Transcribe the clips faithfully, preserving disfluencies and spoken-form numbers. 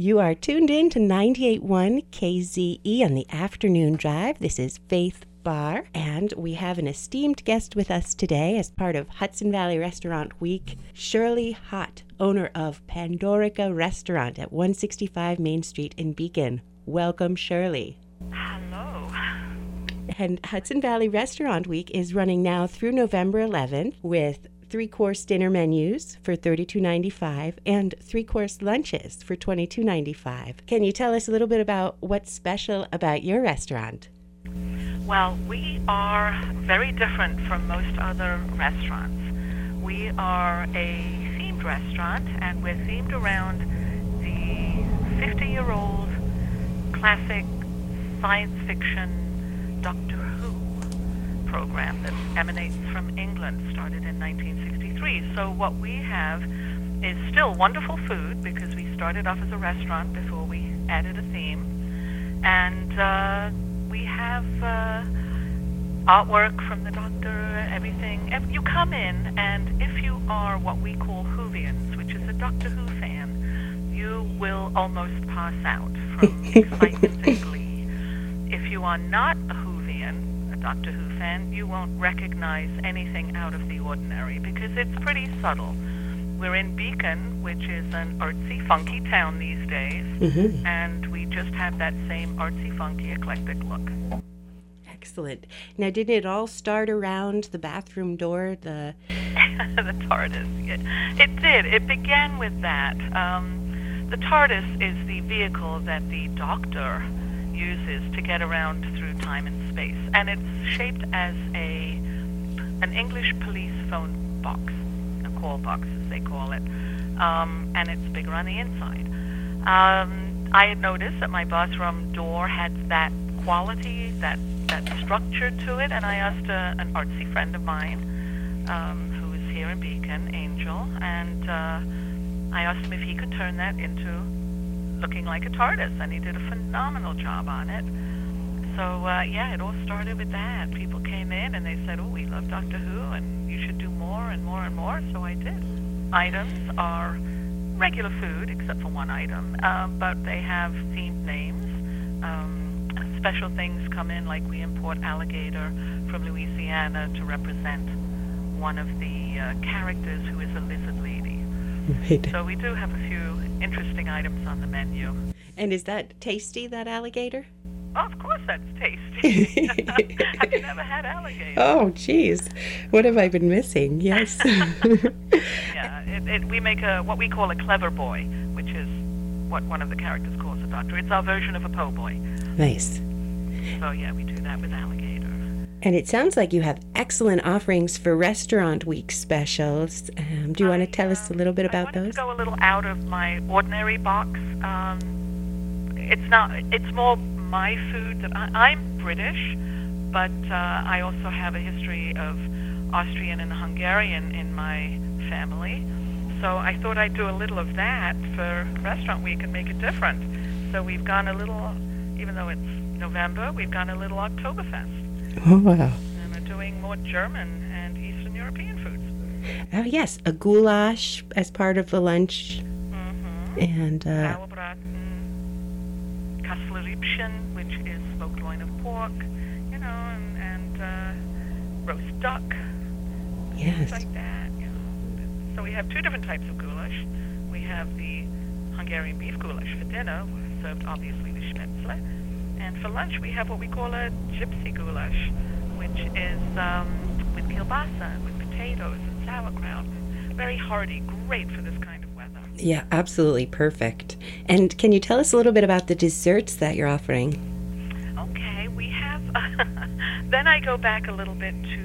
You are tuned in to ninety-eight point one K Z E on the afternoon drive. This is Faith Barr, and we have an esteemed guest with us today as part of Hudson Valley Restaurant Week, Shirley Hott, owner of Pandorica Restaurant at one sixty-five Main Street in Beacon. Welcome, Shirley. Hello. And Hudson Valley Restaurant Week is running now through November eleventh with three-course dinner menus for thirty-two ninety-five and three-course lunches for twenty-two ninety-five. Can you tell us a little bit about what's special about your restaurant? Well, we are very different from most other restaurants. We are a themed restaurant, and we're themed around the fifty-year-old classic science fiction Doctor Who program that emanates from England, started in nineteen sixty-three. So what we have is still wonderful food, because we started off as a restaurant before we added a theme. And uh, we have uh, artwork from the Doctor, everything. You come in, and if you are what we call Whovians, which is a Doctor Who fan, you will almost pass out from excitement and glee. If you are not a Whovian, Doctor Who fan, you won't recognize anything out of the ordinary, because it's pretty subtle. We're in Beacon, which is an artsy, funky town these days, mm-hmm. and we just have that same artsy, funky, eclectic look. Excellent. Now, did it all start around the bathroom door, the... the TARDIS? It, it did. It began with that. Um, the TARDIS is the vehicle that the Doctor uses to get around through time and space, and it's shaped as a an English police phone box, a call box as they call it, um, and it's bigger on the inside. Um, I had noticed that my bathroom door had that quality, that that structure to it, and I asked a, an artsy friend of mine um, who is here in Beacon, Angel, and uh, I asked him if he could turn that into looking like a TARDIS, and he did a phenomenal job on it. So, uh, yeah, it all started with that. People came in and they said, oh, we love Doctor Who, and you should do more and more and more, so I did. Items are regular food, except for one item, uh, but they have themed names. Um, special things come in, like we import alligator from Louisiana to represent one of the uh, characters who is a lizard lady. Right. So we do have a few interesting items on the menu. And is that tasty, that alligator? Oh, of course that's tasty. Have you never had alligator? Oh, geez. What have I been missing? Yes. Yeah, it, it, we make a what we call a clever boy, which is what one of the characters calls a doctor. It's our version of a po' boy. Nice. So, yeah, we do that with alligator. And it sounds like you have excellent offerings for Restaurant Week specials. Um, do you I, want to tell uh, us a little bit about I those? I wanted to go a little out of my ordinary box. Um, it's not. It's more my food. That I, I'm British, but uh, I also have a history of Austrian and Hungarian in my family. So I thought I'd do a little of that for Restaurant Week and make it different. So we've gone a little, even though it's November, we've gone a little Oktoberfest. Oh, wow. And we're doing more German and Eastern European foods. Oh, yes. A goulash as part of the lunch. Mm-hmm. And, uh... Sauerbraten, Kasslerriebchen, which is smoked loin of pork, you know, and, and uh, roast duck. Yes. Things like that, you know. So we have two different types of goulash. We have the Hungarian beef goulash for dinner, served obviously with Spätzle. And for lunch, we have what we call a gypsy goulash, which is um, with kielbasa, with potatoes and sauerkraut. Very hearty, great for this kind of weather. Yeah, absolutely perfect. And can you tell us a little bit about the desserts that you're offering? Okay, we have... then I go back a little bit to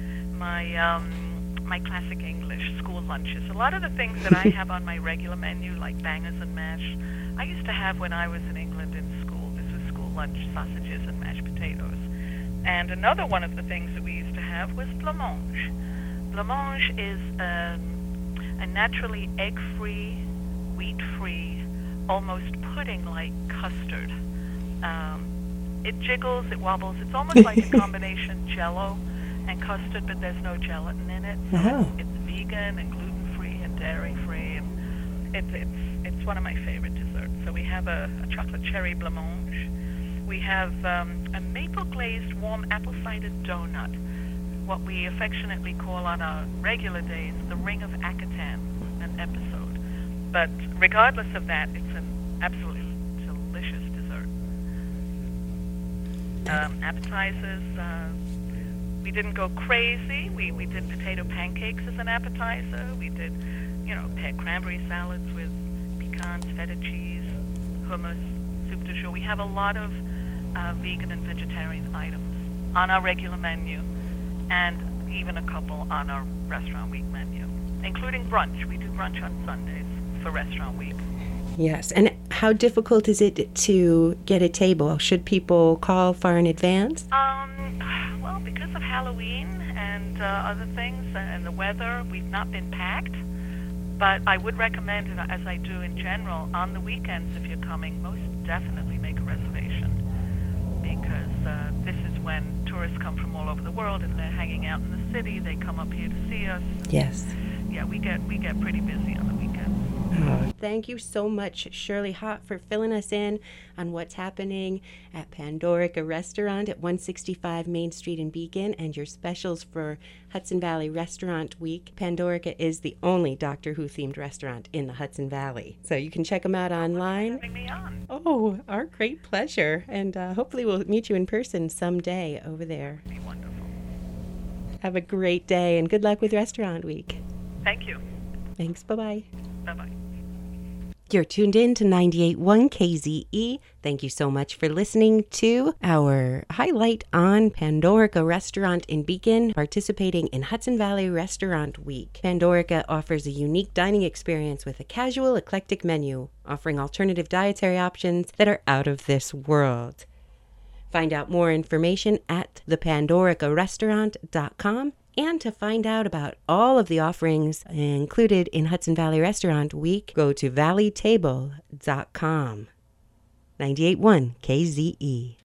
my um, my classic English school lunches. A lot of the things that I have on my regular menu, like bangers and mash, I used to have when I was in England in school. Lunch, sausages and mashed potatoes. And another one of the things that we used to have was blancmange. Blancmange is um, a naturally egg-free, wheat-free, almost pudding-like custard. Um, it jiggles, it wobbles. It's almost like a combination Jell-O and custard, but there's no gelatin in it. So oh. it's, it's vegan and gluten-free and dairy-free. And it, it's it's one of my favorite desserts. So we have a, a chocolate cherry blancmange. We have um, a maple glazed warm apple cider donut, what we affectionately call on our regular days the Ring of Akatan, an episode. But regardless of that, it's an absolutely delicious dessert. Um, appetizers, uh, we didn't go crazy. We, we did potato pancakes as an appetizer. We did, you know, pear cranberry salads with pecans, feta cheese, hummus, soup du jour. We have a lot of uh, vegan and vegetarian items on our regular menu, and even a couple on our Restaurant Week menu, including brunch. We do brunch on Sundays for Restaurant Week. Yes. And how difficult is it to get a table? Should people call far in advance? Um, well, because of Halloween and uh, other things and the weather, we've not been packed. But I would recommend, as I do in general, on the weekends, if you're coming, most definitely make a reservation. Because uh, this is when tourists come from all over the world and they're hanging out in the city. They come up here to see us. Yes. Yeah, we get we get pretty busy on the weekends. Oh, thank you so much, Shirley Hott, for filling us in on what's happening at Pandorica Restaurant at one sixty-five Main Street in Beacon and your specials for Hudson Valley Restaurant Week. Pandorica is the only Doctor Who themed restaurant in the Hudson Valley. So you can check them out online. Thanks for having me on. Oh, our great pleasure. And uh, hopefully we'll meet you in person someday over there. It'd be wonderful. Have a great day and good luck with Restaurant Week. Thank you. Thanks. Bye-bye. Bye-bye. You're tuned in to ninety-eight point one K Z E. Thank you so much for listening to our highlight on Pandorica Restaurant in Beacon, participating in Hudson Valley Restaurant Week. Pandorica offers a unique dining experience with a casual, eclectic menu, offering alternative dietary options that are out of this world. Find out more information at the pandorica restaurant dot com. And to find out about all of the offerings included in Hudson Valley Restaurant Week, go to valley table dot com. ninety-eight point one K Z E.